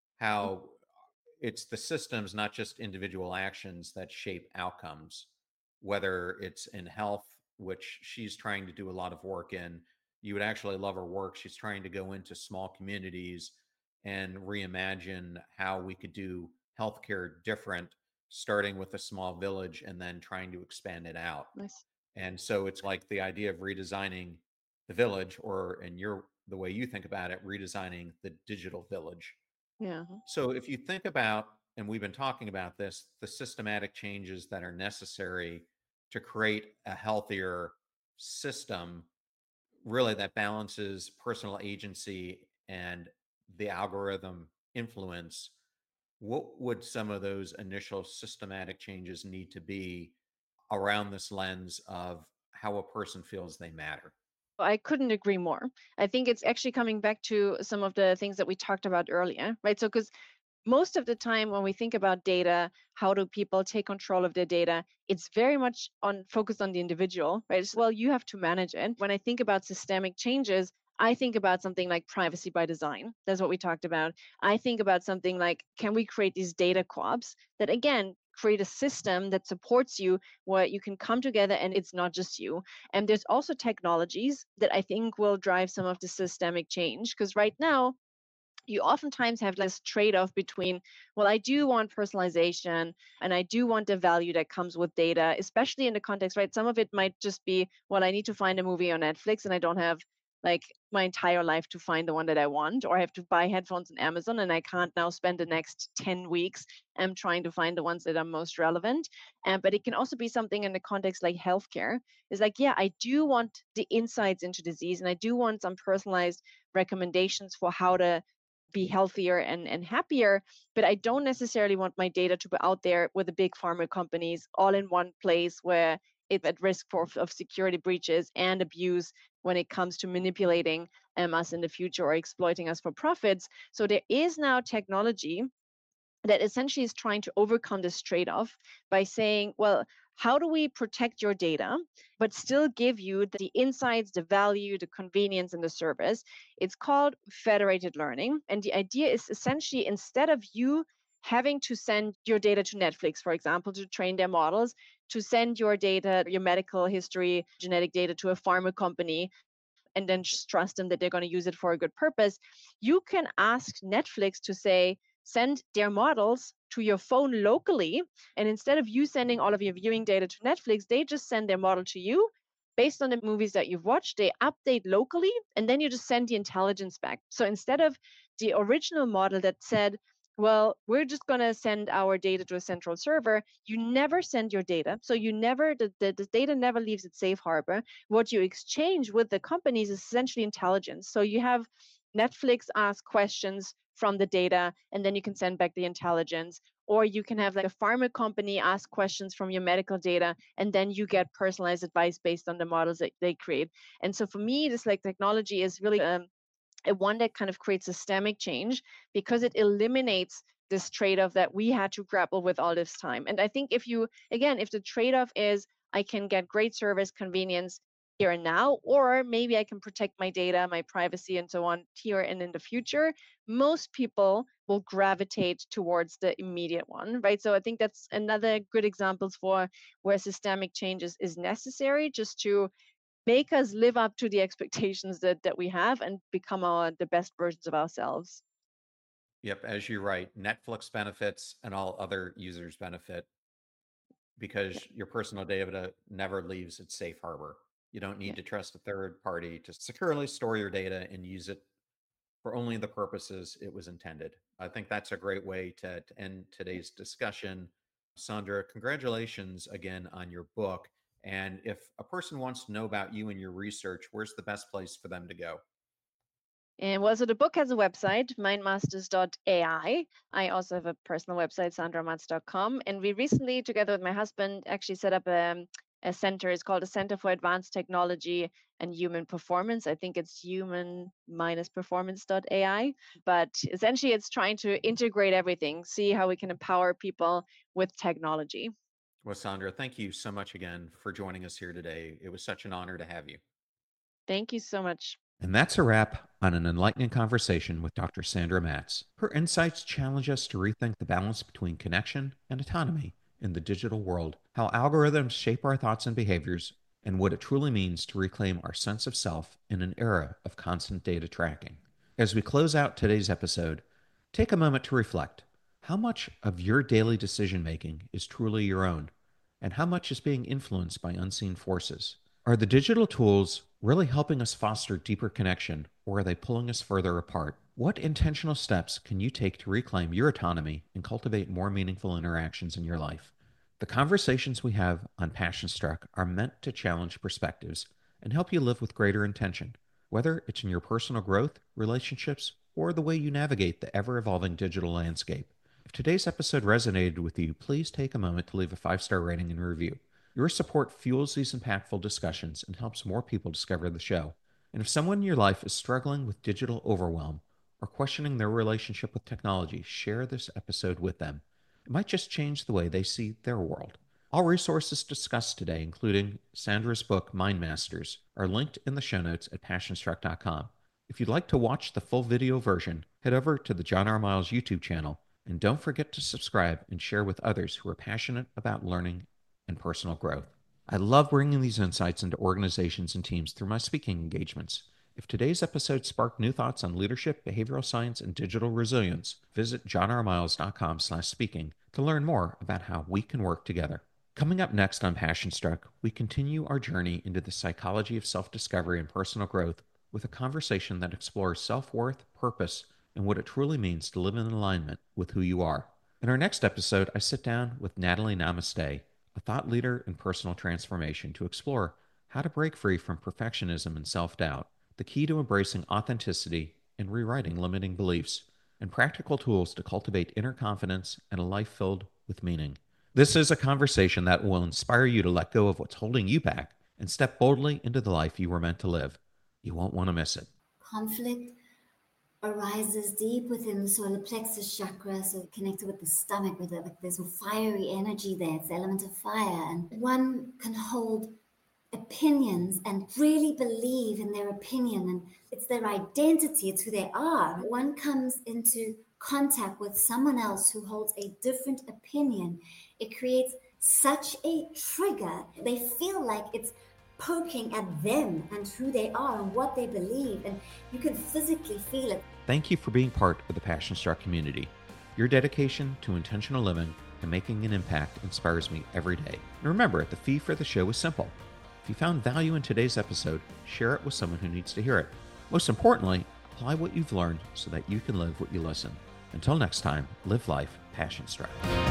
how it's the systems, not just individual actions, that shape outcomes, whether it's in health, which she's trying to do a lot of work in. You would actually love her work. She's trying to go into small communities and reimagine how we could do healthcare different, starting with a small village and then trying to expand it out. Nice. And so it's like the idea of redesigning the village, or in your the way you think about it, redesigning the digital village. Yeah. So if you think about, and we've been talking about this, the systematic changes that are necessary to create a healthier system, really that balances personal agency and the algorithm influence, what would some of those initial systematic changes need to be around this lens of how a person feels they matter? I couldn't agree more. I think it's actually coming back to some of the things that we talked about earlier, right? So, because most of the time when we think about data, how do people take control of their data? It's very much on focused on the individual, right? It's, well, you have to manage it. When I think about systemic changes, I think about something like privacy by design. That's what we talked about. I think about something like, can we create these data co-ops that again create a system that supports you where you can come together and it's not just you. And there's also technologies that I think will drive some of the systemic change because right now you oftentimes have this trade-off between, well, I do want personalization and I do want the value that comes with data, especially in the context, right? Some of it might just be, well, I need to find a movie on Netflix and I don't have like my entire life to find the one that I want, or I have to buy headphones on Amazon and I can't now spend the next ten weeks um, trying to find the ones that are most relevant. Um, but it can also be something in the context like healthcare. It's like, yeah, I do want the insights into disease and I do want some personalized recommendations for how to be healthier and, and happier, but I don't necessarily want my data to be out there with the big pharma companies all in one place where it's at risk for of security breaches and abuse when it comes to manipulating um, us in the future or exploiting us for profits. So there is now technology that essentially is trying to overcome this trade-off by saying, well, how do we protect your data, but still give you the insights, the value, the convenience, and the service? It's called federated learning. And the idea is essentially instead of you having to send your data to Netflix, for example, to train their models, to send your data, your medical history, genetic data to a pharma company, and then just trust them that they're going to use it for a good purpose, you can ask Netflix to say, send their models to your phone locally. And instead of you sending all of your viewing data to Netflix, they just send their model to you based on the movies that you've watched. They update locally, and then you just send the intelligence back. So instead of the original model that said, well, we're just going to send our data to a central server, you never send your data. So you never, the, the, the data never leaves its safe harbor. What you exchange with the companies is essentially intelligence. So you have Netflix ask questions from the data, and then you can send back the intelligence. Or you can have like a pharma company ask questions from your medical data, and then you get personalized advice based on the models that they create. And so for me, this like technology is really um, a one that kind of creates systemic change because it eliminates this trade-off that we had to grapple with all this time. And I think if you, again, if the trade-off is I can get great service, convenience, here and now, or maybe I can protect my data, my privacy, and so on here and in the future, most people will gravitate towards the immediate one, right? So I think that's another good example for where systemic changes is necessary, just to make us live up to the expectations that that we have and become our the best versions of ourselves. Yep, as you're right, Netflix benefits and all other users benefit Yeah, because your personal data never leaves its safe harbor. You don't yeah. need to trust a third party to securely store your data and use it for only the purposes it was intended. I think that's a great way to, to end today's discussion. Sandra, congratulations again on your book. And if a person wants to know about you and your research, where's the best place for them to go? And well, so the book has a website, mindmasters dot A I. I also have a personal website, sandra matz dot com. And we recently, together with my husband, actually set up a, a center. It's called the Center for Advanced Technology and Human Performance. I think it's human performance dot A I. But essentially, it's trying to integrate everything, see how we can empower people with technology. Well, Sandra, thank you so much again for joining us here today. It was such an honor to have you. Thank you so much. And that's a wrap on an enlightening conversation with Doctor Sandra Matz. Her insights challenge us to rethink the balance between connection and autonomy in the digital world, how algorithms shape our thoughts and behaviors, and what it truly means to reclaim our sense of self in an era of constant data tracking. As we close out today's episode, take a moment to reflect. How much of your daily decision making is truly your own, and how much is being influenced by unseen forces? Are the digital tools really helping us foster deeper connection, or are they pulling us further apart? What intentional steps can you take to reclaim your autonomy and cultivate more meaningful interactions in your life? The conversations we have on Passion Struck are meant to challenge perspectives and help you live with greater intention, whether it's in your personal growth, relationships, or the way you navigate the ever-evolving digital landscape. If today's episode resonated with you, please take a moment to leave a five-star rating and review. Your support fuels these impactful discussions and helps more people discover the show. And if someone in your life is struggling with digital overwhelm or questioning their relationship with technology, share this episode with them. It might just change the way they see their world. All resources discussed today, including Sandra's book, Mind Masters, are linked in the show notes at passion struck dot com. If you'd like to watch the full video version, head over to the John R. Miles YouTube channel, and don't forget to subscribe and share with others who are passionate about learning and personal growth. I love bringing these insights into organizations and teams through my speaking engagements. If today's episode sparked new thoughts on leadership, behavioral science, and digital resilience, visit john r miles dot com slash speaking to learn more about how we can work together. Coming up next on Passion Struck, we continue our journey into the psychology of self-discovery and personal growth with a conversation that explores self-worth, purpose, and what it truly means to live in alignment with who you are. In our next episode, I sit down with Natalie Namaste, a thought leader in personal transformation, to explore how to break free from perfectionism and self-doubt, the key to embracing authenticity and rewriting limiting beliefs, and practical tools to cultivate inner confidence and a life filled with meaning. This is a conversation that will inspire you to let go of what's holding you back and step boldly into the life you were meant to live. You won't want to miss it. Conflict arises deep within the solar plexus chakra, so connected with the stomach, with the, like there's a fiery energy there. It's the element of fire, and one can hold opinions and really believe in their opinion, and it's their identity, it's who they are. One comes into contact with someone else who holds a different opinion, it creates such a trigger. They feel like it's poking at them and who they are and what they believe, and you can physically feel it. Thank you for being part of the Passion Struck community. Your dedication to intentional living and making an impact inspires me every day. And remember, the fee for the show is simple. If you found value in today's episode, share it with someone who needs to hear it. Most importantly, apply what you've learned so that you can live what you listen. Until next time, live life passion struck.